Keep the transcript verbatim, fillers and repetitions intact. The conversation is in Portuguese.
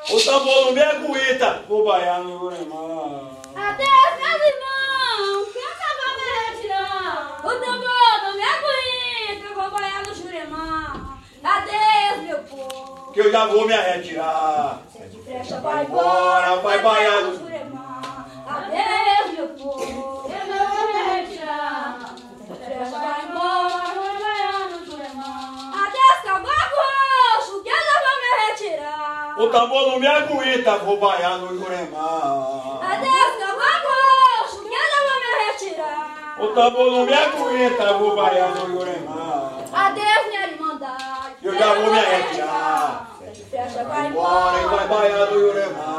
O tambor não me aguenta. Vou baiar no Jurema. Adeus, meus irmãos. Quem vai me retirar? O tambor não me aguenta. Eu vou baiar no Jurema. Adeus, meu povo. Que eu já vou me retirar. Sede Frecha vai embora, vai baiar no Jurema. Adeus, meu povo. Eu não vou me retirar. Sede Frecha vai embora, vai baiar no Jurema. Adeus, Cavaco Roxo, que eu não vou me retirar. O tambor não me aguenta, vou baiar no Jurema. Adeus, Cavaco Roxo, que eu não vou me retirar. O tambor não me aguenta, vou baiar no Jurema. Adeus, minha irmandade. Eu já vou me retirar. Sede Frecha vai Vai embora e vai baiar no Jurema.